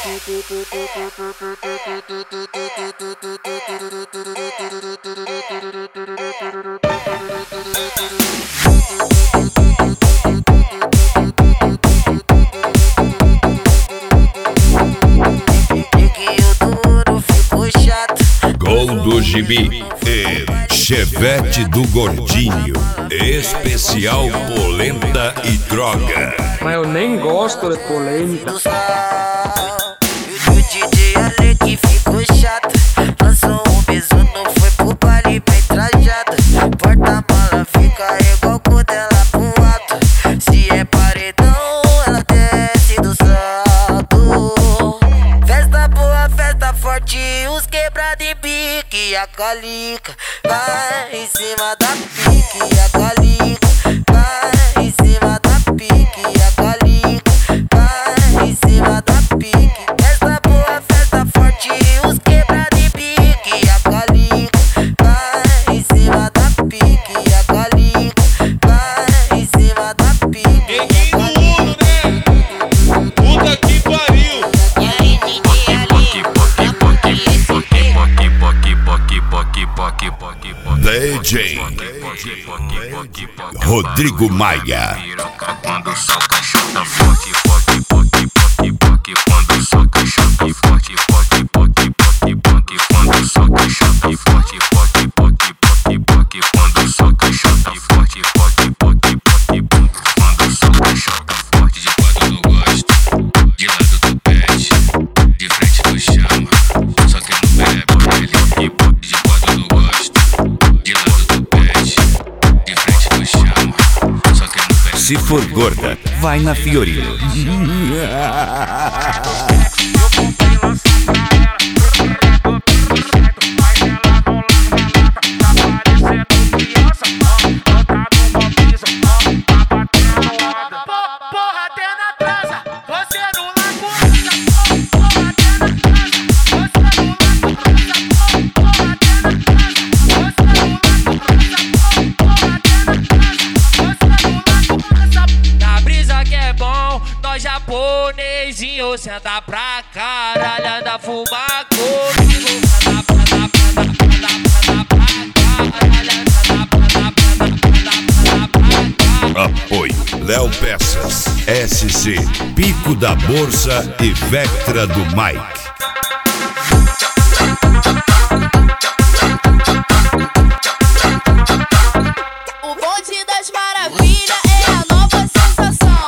Gol do Gibi e Chevette do Gordinho. Especial polenta e droga. Mas eu nem gosto de polenta. E o DJ Ale que ficou chato, lançou um beijo, não foi pro baile bem trajado. Porta-mala fica igual quando ela pro alto. Se é paredão, ela desce do salto. Festa boa, festa forte, os quebrados em pique. A calica vai em cima da pique. A calica vai em cima da pique. A calica vai em cima da pique. Festa boa, festa forte, os quebrados em pique. A calica vai em cima da pique. A calica vai em cima da pique. Neguinho do Uno, né? Puta que pariu. DJ Rodrigo Maia. Quando soca chata forte, forte, forte, forte, forte. Quando soca chata forte, forte, forte, forte, forte. Quando soca chata forte, forte, forte, forte, forte. Quando soca chata forte, forte, forte, forte, forte. Quando soca chata forte, de quatro eu gosto, de lado tu pede, de frente tu chama, só que não bebe ele. De quatro eu gosto, de lado tu pede, de frente tu chama, só que não bebe. Se for gorda, vai na Fiorino. Japonesinho, senta pra caralho, anda fumar comigo. Anda pra caralho. Apoio Léo Peças, SC, Pico da Bolsa e Vectra do Mike. O bonde das maravilhas é a nova sensação.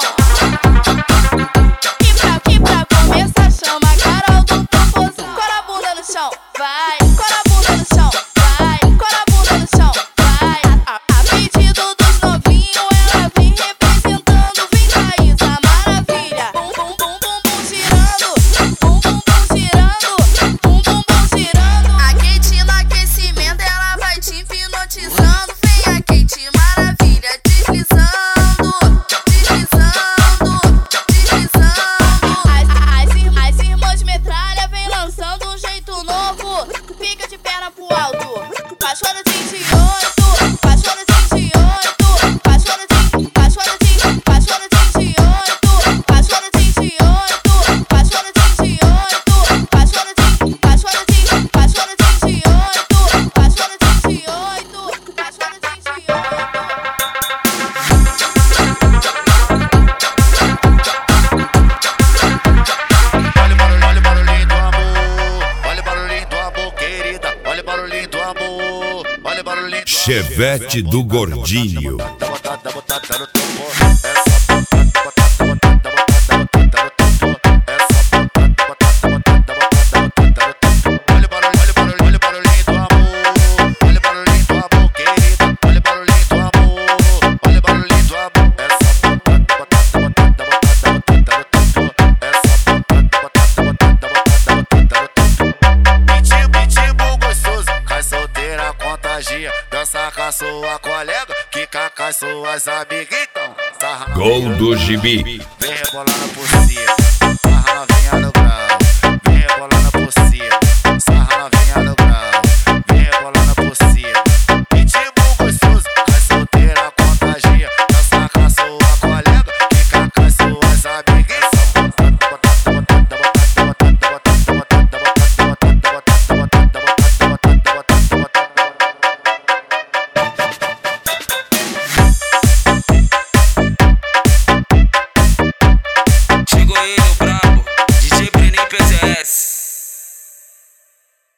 E pra começar chama a Carol do Popozão. Cora a bunda no chão, vai. Cora a bunda no chão, vai. Cora a bunda no chão, vai. A pedido dos novinhos, ela vem representando. Vem Thaís, a maravilha. Bum, bum, bum, bum, bum, girando. Bum, bum, bum, girando. Bum, bum, bum, girando. A Kate no aquecimento, ela vai te hipnotizando. Vem a Kate maravilha, deslizando, deslizando, deslizando. As irmãs metralha vem lançando um jeito novo. Fica de perna pro alto. Paixona de 28, paixona de 28, paixona de 28, paixona de 28, paixona de 28, paixona de 28, paixona de 28, paixona de 28, paixona de 28, paixona de 28. Olha o barulhinho do amor, olha o barulhinho do amor, querida. Olha o barulhinho do amor, olha o barulhinho do amor. Chevette do Gordinho. Dança com a sua colega, quica com as suas amigas, então sarra. Gol do Gibi. Vem rebolando